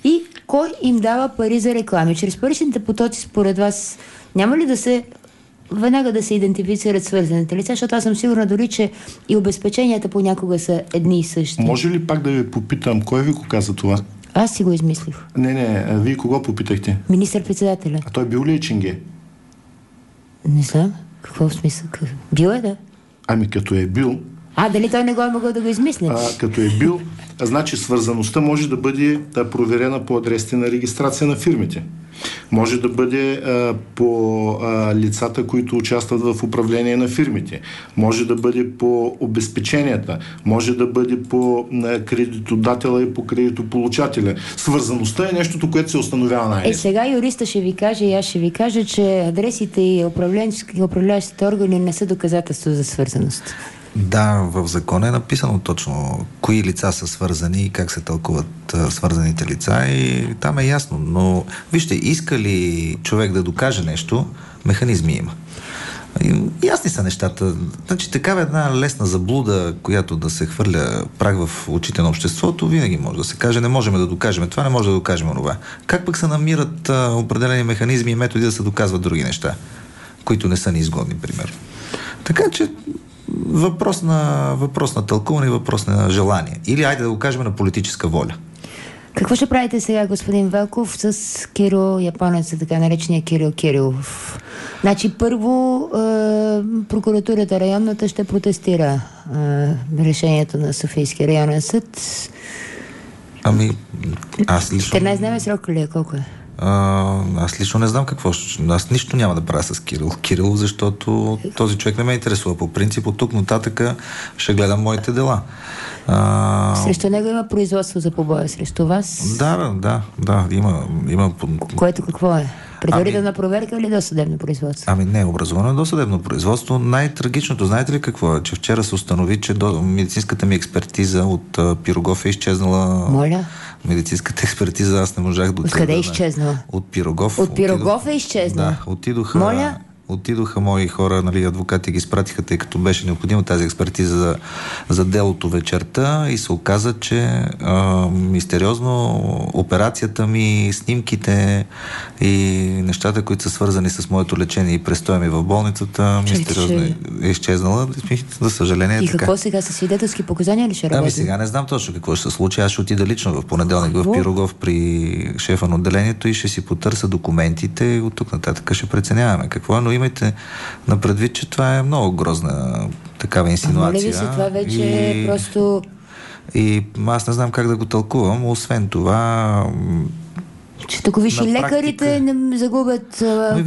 кой им дава пари за реклами? Чрез паричните потоци, според вас, няма ли веднага да се идентифицират свързаните лица, защото аз съм сигурна дори, че и обезпеченията понякога са едни и същи. Може ли пак да ви попитам, кой ви го каза това? Аз си го измислих. Не, вие кого попитахте? Министър-председателя. А той бил ли е ченге? Не знам. Какво в смисъл? Бил е, да. Ами като е бил... Дали той не го е могъл да го измисли? Като е бил, значи свързаността може да бъде проверена по адресите на регистрация на фирмите. Може да бъде по лицата, които участват в управление на фирмите. Може да бъде по обезпеченията. Може да бъде по кредитодателя и по кредитополучателя. Свързаността е нещото, което се установява най-лесно. Сега юриста ще ви каже и аз ще ви кажа, че адресите и управляващите органи не са доказателство за свързаност. Да, в закона е написано точно кои лица са свързани и как се тълкуват свързаните лица и там е ясно. Но вижте, иска ли човек да докаже нещо, механизми има. Ясни са нещата. Значи такава една лесна заблуда, която да се хвърля прах в очите на обществото, винаги може да се каже, не можем да докажем това, не може да докажем онова. Как пък се намират определени механизми и методи да се доказват други неща, които не са неизгодни, примерно. Така че въпрос на тълкуване и въпрос на желание. Или айде да го кажем на политическа воля. Какво ще правите сега, господин Велков, с Кирил Японеца, така наречения Кирил Кирилов? Значи първо прокуратурата районната ще протестира решението на Софийския районен съд. Аз лично... 14-дневен срок ли е? Колко е? Аз лично не знам какво. Аз нищо няма да правя с Кирил, защото този човек не ме интересува. По принцип, от тук нататък ще гледам моите дела. Срещу него има производство за побоя срещу вас? Да, има. Което какво е? Предварителна проверка или досъдебно производство? Не, образовано е досъдебно производство. Най-трагичното, знаете ли какво е? Че вчера се установи, че медицинската ми експертиза от Пирогов е изчезнала. Моля? Медицинската експертиза аз не можах да... Откъде е изчезнала? От Пирогов. От Пирогов е изчезнала? Да, отидоха мои хора, адвокати ги изпратиха, тъй като беше необходима тази експертиза за делото вечерта и се оказа, че мистериозно операцията ми, снимките и нещата, които са свързани с моето лечение и престоя ми в болницата, мистериозно е изчезнала. За съжаление. И какво сега, със свидетелски показания ли ще работи? Сега не знам точно какво ще се случи. Аз ще отида лично в понеделник в Пирогов при шефа на отделението и ще си потърся документите и от тук нататък ще преценяваме какво е, но имайте на предвид, че това е много грозна такава инсинуация. Моля ви се, това вече е просто... И аз не знам как да го тълкувам. Освен това... Че тук виж и лекарите не загубят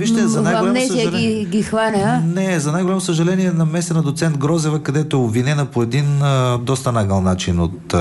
амнезия ги хване, Не, за най-голямо съжаление намесена доцент Грозева, където е обвинена по един доста нагъл начин от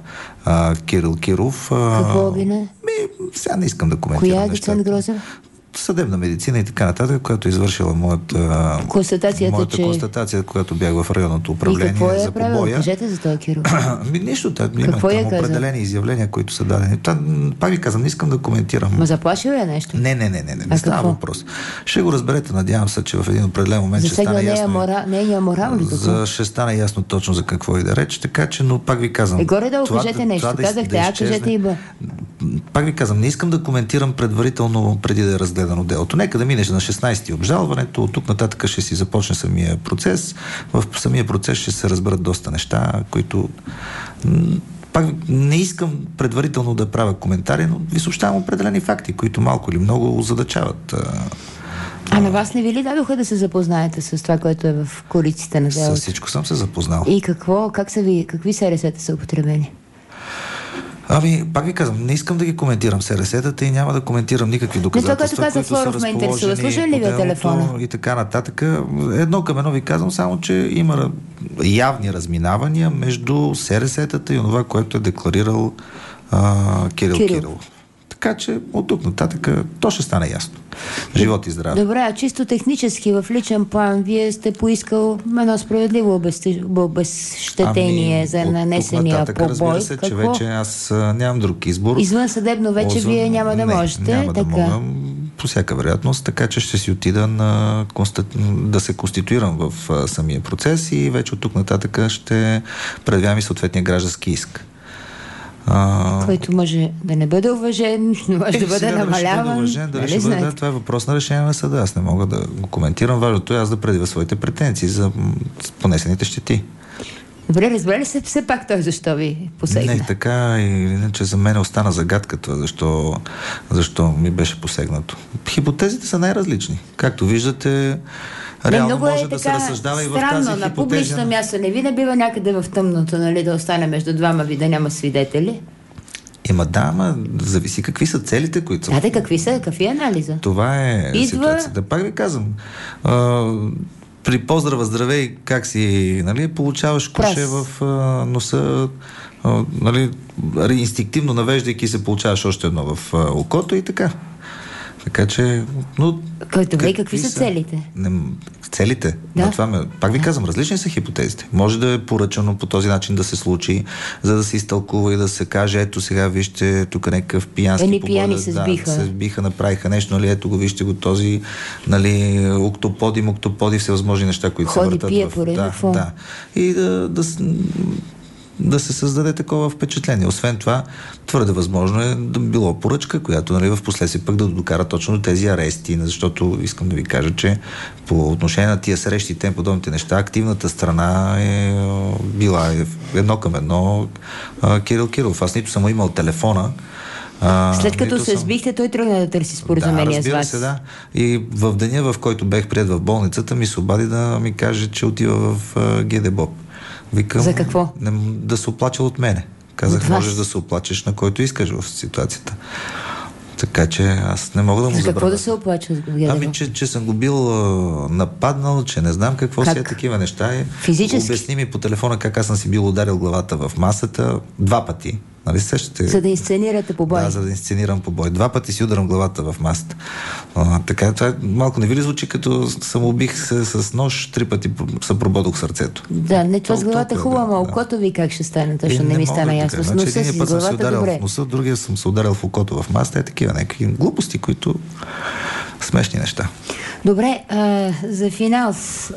Кирил Киров. Какво обвине? Сега не искам да коментирам нещата. Коя е нещата. доцент Грозева? Съдебна медицина и така нататък, която е извършила моята констатация, когато бях в районното управление за побоя. Кажете за това, Кирил. Нищо, има там определени изявления, които са дадени. Пак ви казвам, не искам да коментирам. Ма заплашил е нещо? Не става въпрос. Ще го разберете, надявам се, че в един определен момент ще стане ясно. Нейния морал ли? Ще стане ясно точно за какво и да реч, така че, но пак ви казвам. Горе-долу кажете нещо. Казахте, кажете и Б. Пак ви казвам, не искам да коментирам предварително преди да е разгледано делото. Нека да минеш на 16-ти обжалването, от тук нататък ще си започне самия процес. В самия процес ще се разберат доста неща, които пак не искам предварително да правя коментари, но ви съобщавам определени факти, които малко или много озадачават. На вас не ви ли дадоха да се запознаете с това, което е в кориците на делото? С всичко съм се запознал. И какви СРС-та са употребени? Пак ви казвам, не искам да ги коментирам СРС-тата и няма да коментирам никакви доказателства, които са разположени по делото и така нататък. Едно към едно ви казвам, само че има явни разминавания между СРС-тата и онова, което е декларирал Кирил Кирилов. Така че от тук нататък то ще стане ясно. Живот и здраве. Добре, а чисто технически в личен план вие сте поискал едно справедливо обезщетение за нанесения побой. Разбира се, че вече аз нямам друг избор. Извън съдебно вече вие няма да можете. Няма да мога по всяка вероятност, така че ще си отида да се конституирам в самия процес и вече от тук нататък ще предявявам и съответния граждански иск. Който може да не бъде уважен, може да бъде намаляван. Дали ще бъде, това е въпрос на решение на съда. Аз не мога да го коментирам. Важното е аз да предявя своите претенции за понесените щети. Добре, разбира ли се все пак той защо ви посегна? Не, така иначе за мен остана загадката, защо ми беше посегнато. Хипотезите са най-различни. Както виждате, реално може да се разсъждава и в тази хипотеза. На публично място не ви не бива някъде в тъмното, нали, да остане между двама ви, да няма свидетели? Ама зависи какви са целите, които са. Какви е анализа? Това е ситуацията. Пак ви казвам, при поздрава здравей, как си, нали, получаваш куше в носа, нали, инстинктивно навеждайки се, получаваш още едно в окото и така. Така че, какви са целите? Целите? Да. Пак ви казвам, различни са хипотезите. Може да е поръчано по този начин да се случи, за да се изтълкува и да се каже, ето сега вижте, тук някакъв пиянски пияни се сбиха, направиха нещо, нали, ето го вижте го този, нали, октоподи, всевъзможни неща, които се въртат в... И да се създаде такова впечатление. Освен това, твърде възможно е да било поръчка, която, нали, в последствие пък да докара точно тези арести, защото искам да ви кажа, че по отношение на тия срещи и подобните неща, активната страна е била едно към едно Кирил Кирилов. Аз нито съм имал телефона. След като се сбихте, той тръгна да търси споразумение с вас. Да. И в деня, в който бех приет в болницата, ми се обади да ми каже, че отива в ГДБОП. Викам, за какво? Да се оплача от мене. Казах, можеш да се оплачеш на който искаш в ситуацията. Така че аз не мога да му забравя. Какво да се оплача? Че съм го бил нападнал, че не знам какво си е такива неща. Физически? Обясни ми по телефона как аз съм си бил ударил главата в масата 2 пъти. Нали сещате? За да инсценирате побой. Да, за да инсценирам побой. 2 пъти си ударам главата в масата. Така, това малко не ви ли звучи, като самоубих се с нож, 3 пъти се прободох сърцето. Да, не това с главата хубаво, ама окото ви как ще стане? Точно не ми стана ясно. С носа си, главата съм се ударил добре. В носа, другия съм се ударил в окото в масата. Такива някакви глупости, които смешни неща. Добре, за финал.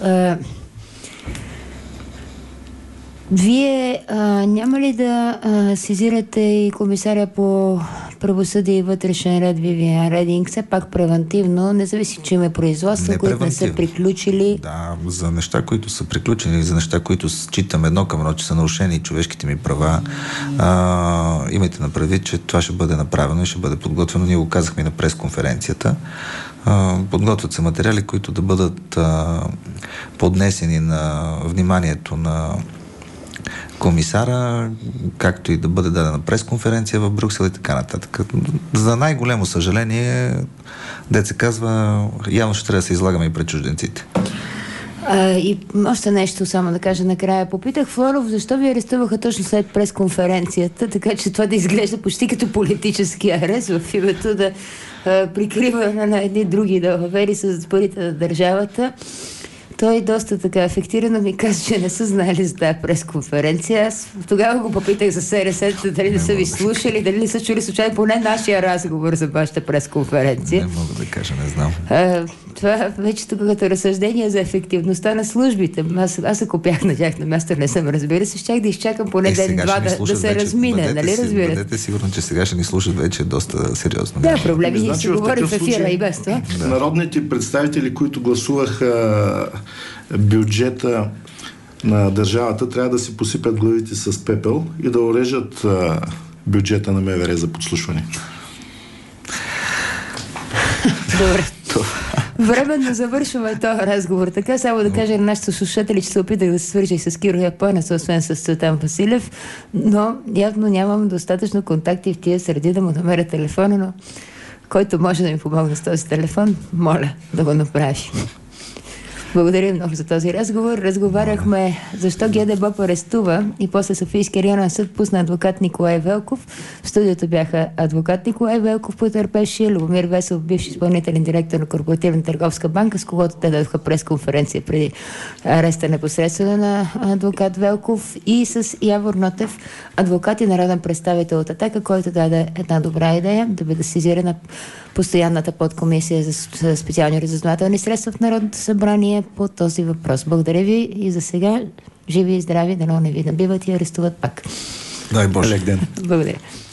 Вие няма ли да сезирате и комисаря по правосъдие и вътрешен ред Вивиан Рединг, все пак превентивно, независимо, че има производства, които не са приключили? Да, за неща, които са приключени, за неща, които считам едно към едно, че са нарушени човешките ми права, имайте на предвид, че това ще бъде направено и ще бъде подготвено. Ние го казахме на пресконференцията. Подготвят се материали, които да бъдат поднесени на вниманието на комисара, както и да бъде дадена пресконференция в Брюксел и така нататък. За най-голямо съжаление, се казва, явно ще трябва да се излагаме и пред чужденците. И още нещо само да кажа накрая. Попитах Флоров, защо ви арестуваха точно след пресконференцията, така че това да изглежда почти като политически арест в името да прикрива на едни други далавери с парите на държавата. Той доста така афектирано ми каза, че не са знали за тази пресконференция. Аз тогава го попитах за СРС, дали не са ви слушали, дали не са чули случайно поне нашия разговор за вашата пресконференция. Не мога да кажа, не знам. Това вече тук като разсъждение за ефективността на службите. Аз ако бях на тях на място, не съм, разбира се, щях да изчакам поне ден-два да се размине, нали разбирате? Бъдете сигурно, че сега ще ни слушат вече доста сериозно. Да, проблеми ни се говори в ефира и без това. Народните представители, които гласуваха бюджета на държавата, трябва да си посипят главите с пепел и да орежат бюджета на МВР за подслушване. Добре. Временно завършваме този разговор. Така, само да кажа на нашите слушатели, че се опитах да се свържа с Киро Японец, освен с Цветан Василев, но явно нямам достатъчно контакти в тия среди да му намеря телефона, но който може да ми помогне с този телефон, моля да го направи. Благодаря много за този разговор. Разговаряхме защо ГДБОП арестува и после Софийския районен съд пусна адвокат Николай Велков. В студиото бяха адвокат Николай Велков, потърпевши, Любомир Весов, бивш изпълнителен директор на Корпоративна търговска банка, с когото те дадоха пресконференция преди ареста непосредствено на адвокат Велков, и с Явор Нотев, адвокат и народен представител от Атака, който даде една добра идея да бъде сезирана постоянната подкомисия за специални разузнавателни средства в Народното събрание по този въпрос. Благодаря ви и за сега живи и здрави, дано не ви набиват и арестуват пак. Дай Боже. Лек ден. Благодаря.